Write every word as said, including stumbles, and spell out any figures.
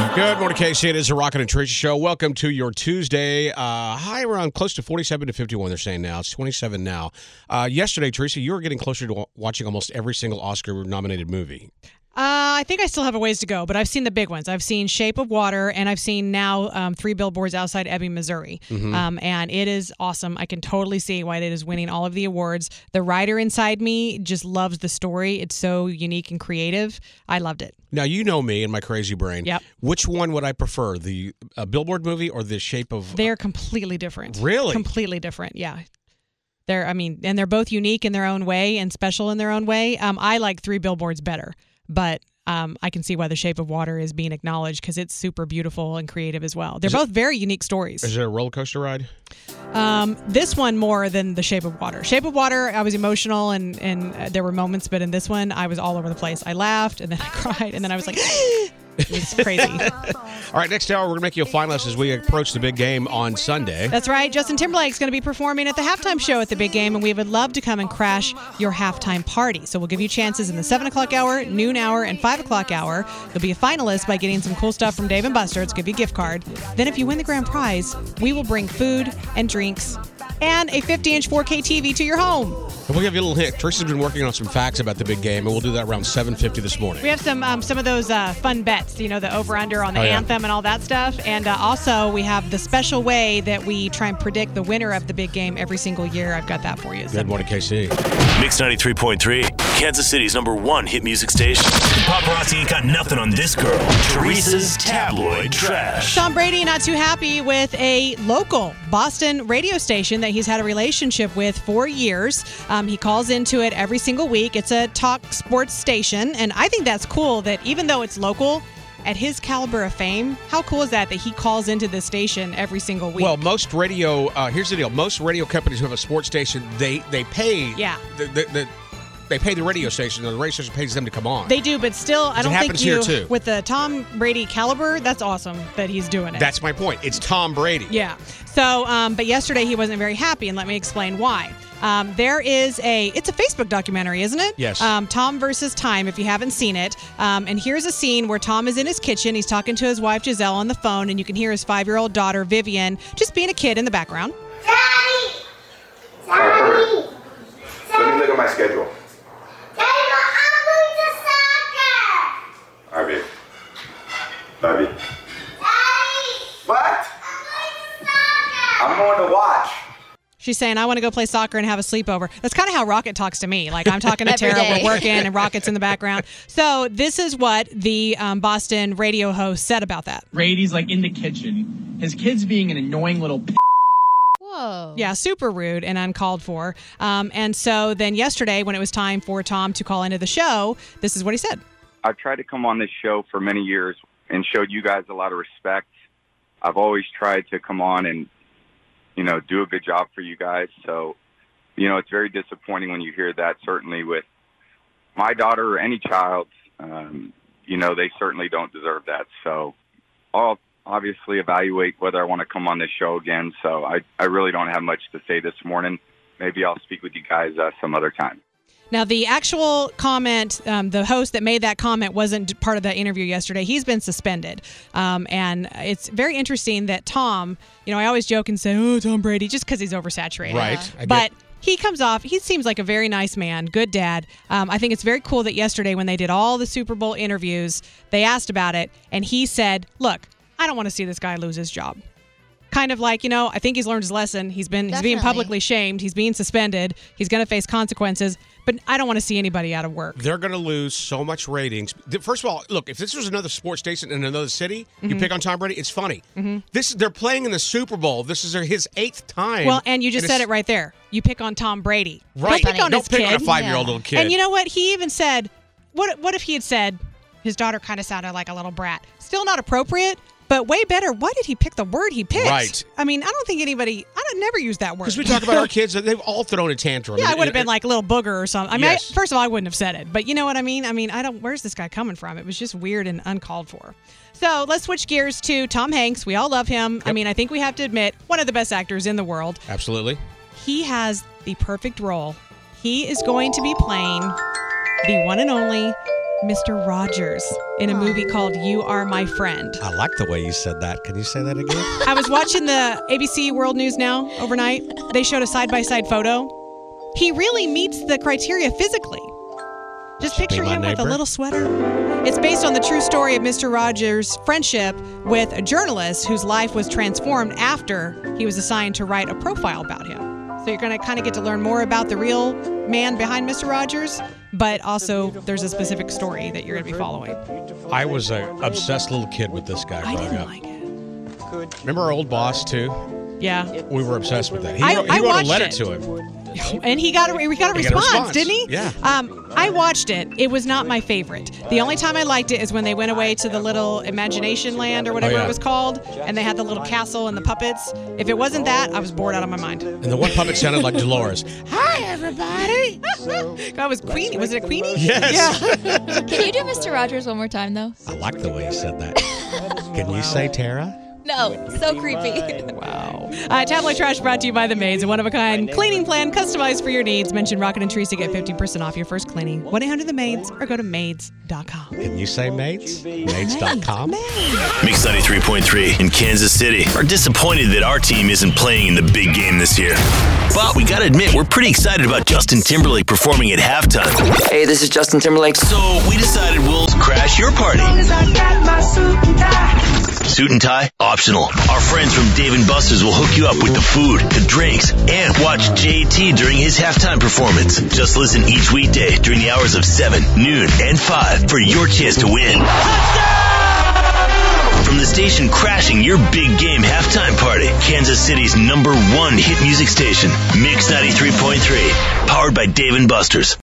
Good morning, K C. It is a Rocket and Tricia show. Welcome to your Tuesday. Uh, high around close to forty-seven to fifty-one, they're saying now. It's twenty-seven now. Uh, yesterday, Tricia, you were getting closer to w- watching almost every single Oscar-nominated movie. Uh, I think I still have a ways to go, but I've seen the big ones. I've seen Shape of Water, and I've seen now um, Three Billboards Outside Ebbing, Missouri. Mm-hmm. Um, and it is awesome. I can totally see why it is winning all of the awards. The writer inside me just loves the story. It's so unique and creative. I loved it. Now, you know me and my crazy brain. Yep. Which one would I prefer, the uh, Billboard movie or the Shape of... They're completely different. Really? Completely different, yeah. They're, I mean, and they're both unique in their own way and special in their own way. Um, I like Three Billboards better, but... Um, I can see why The Shape of Water is being acknowledged because it's super beautiful and creative as well. They're Is both it, very unique stories. Is it a roller coaster ride? Um, this one more than The Shape of Water. Shape of Water, I was emotional and, and uh, there were moments, but in this one, I was all over the place. I laughed and then I cried and then I was like, it was crazy. All right, next hour, we're going to make you a finalist as we approach the big game on Sunday. That's right. Justin Timberlake's going to be performing at the halftime show at the big game, and we would love to come and crash your halftime party. So we'll give you chances in the seven o'clock hour, noon hour, and five o'clock hour. You'll be a finalist by getting some cool stuff from Dave and Buster's. Give you a gift card. Then if you win the grand prize, we will bring food and drinks and a fifty-inch four K T V to your home. And we'll give you a little hint. Tricia's been working on some facts about the big game, and we'll do that around seven fifty this morning. We have some um, some of those uh, fun bets, you know, the over-under on the oh, yeah. anthem and all that stuff. And uh, also, we have the special way that we try and predict the winner of the big game every single year. I've got that for you. Good morning, K C. Mix ninety-three point three, Kansas City's number one hit music station. Paparazzi ain't got nothing on this girl. Teresa's tabloid trash. Tom Brady not too happy with a local Boston radio station that he's had a relationship with for years. Um, he calls into it every single week. It's a talk sports station, and I think that's cool that even though it's local, at his caliber of fame, how cool is that that he calls into this station every single week? Well, most radio, uh, here's the deal. Most radio companies who have a sports station, they they pay Yeah. the, the, the they pay the radio station, and the radio station pays them to come on. They do, but still, I It don't think happens you, here, too. with the Tom Brady caliber, that's awesome that he's doing it. That's my point. It's Tom Brady. Yeah. So, um, but yesterday he wasn't very happy, and let me explain why. Um, there is a, it's a Facebook documentary, isn't it? Yes. Um, Tom versus Time, if you haven't seen it. Um, and here's a scene where Tom is in his kitchen. He's talking to his wife, Giselle, on the phone, and you can hear his five-year-old daughter, Vivian, just being a kid in the background. Daddy! Daddy! Let me look at my schedule. Daddy, I'm going to soccer! All right, babe. Bye, babe. Daddy! What? I'm going to soccer! I'm going to watch. She's saying, I want to go play soccer and have a sleepover. That's kind of how Rocket talks to me. Like, I'm talking to Tara, day. we're working, and Rocket's in the background. So this is what the um, Boston radio host said about that. Brady's like in the kitchen. His kid's being an annoying little p- Whoa. Yeah, super rude and uncalled for. Um, and so then yesterday, when it was time for Tom to call into the show, this is what he said. I've tried to come on this show for many years and showed you guys a lot of respect. I've always tried to come on and, you know, do a good job for you guys. So, you know, it's very disappointing when you hear that, certainly with my daughter or any child. Um, you know, they certainly don't deserve that. So I'll obviously evaluate whether I want to come on this show again. So I, I really don't have much to say this morning. Maybe I'll speak with you guys uh, some other time. Now, the actual comment, um, the host that made that comment wasn't part of the interview yesterday. He's been suspended. Um, and it's very interesting that Tom, you know, I always joke and say, oh, Tom Brady, just because he's oversaturated. Right. I But get- he comes off, he seems like a very nice man, good dad. Um, I think it's very cool that yesterday when they did all the Super Bowl interviews, they asked about it. And he said, look, I don't want to see this guy lose his job. Kind of like, you know, I think he's learned his lesson. He's been he's being Definitely. publicly shamed. He's being suspended. He's going to face consequences. But I don't want to see anybody out of work. They're going to lose so much ratings. First of all, look, if this was another sports station in another city, you Mm-hmm. pick on Tom Brady, it's funny. This They're playing in the Super Bowl. This is his eighth time. Well, and you just And said it's- it right there. You pick on Tom Brady. Right. Don't pick on Don't his pick kid. on a five-year-old Yeah. little kid. And you know what? He even said, what what if he had said, his daughter kind of sounded like a little brat. Still not appropriate, but way better. Why did he pick the word he picked? Right. I mean, I don't think anybody, I don't never use that word. Because we talk about our kids, they've all thrown a tantrum. Yeah, I And- would have been and- like a little booger or something. I mean, Yes. I, first of all, I wouldn't have said it, but you know what I mean? I mean, I don't, where's this guy coming from? It was just weird and uncalled for. So let's switch gears to Tom Hanks. We all love him. I Yep. mean, I think we have to admit, one of the best actors in the world. Absolutely. He has the perfect role. He is going to be playing the one and only Mister Rogers in a movie called You Are My Friend. I like the way you said that. Can you say that again? I was watching the A B C World News Now overnight. They showed a side-by-side photo. He really meets the criteria physically. Just Should be picture my him with a neighbor. little sweater. It's based on the true story of Mister Rogers' friendship with a journalist whose life was transformed after he was assigned to write a profile about him. So you're going to kind of get to learn more about the real man behind Mister Rogers, but also there's a specific story that you're going to be following. I was an obsessed little kid with this guy I growing didn't up. like it. Remember our old boss, too? Yeah. We were obsessed with that. He I- wrote, he I wrote a watched letter it. to him. And he got a, he got a He got a response, response. didn't he? Yeah. Um, I watched it. It was not my favorite. The only time I liked it is when they went away to the little Imagination Land or whatever Oh, yeah. it was called, and they had the little castle and the puppets. If it wasn't that, I was bored out of my mind. And the one puppet sounded like Dolores. Hi, everybody. That was Queenie. Was it a Queenie? Yes. Yeah. Can you do Mister Rogers one more time, though? I like the way you said that. Can you say Tara? No, so creepy. Wow. Uh, Tabloid Trash brought to you by The Maids, a one-of-a-kind cleaning plan customized for your needs. Mention Rocket and Teresa, get fifteen percent off your first cleaning. one eight hundred the maids or go to maids dot com. Can you say maids? Maids dot com? Mix ninety-three point three in Kansas City are disappointed that our team isn't playing in the big game this year. But we gotta admit, we're pretty excited about Justin Timberlake performing at halftime. Hey, this is Justin Timberlake. So we decided we'll crash your party. Suit and tie, optional. Our friends from Dave and Buster's will hook you up with the food, the drinks, and watch J T during his halftime performance. Just listen each weekday during the hours of seven, noon, and five for your chance to win. From the station crashing your big game halftime party, Kansas City's number one hit music station, Mix ninety-three point three, powered by Dave and Buster's.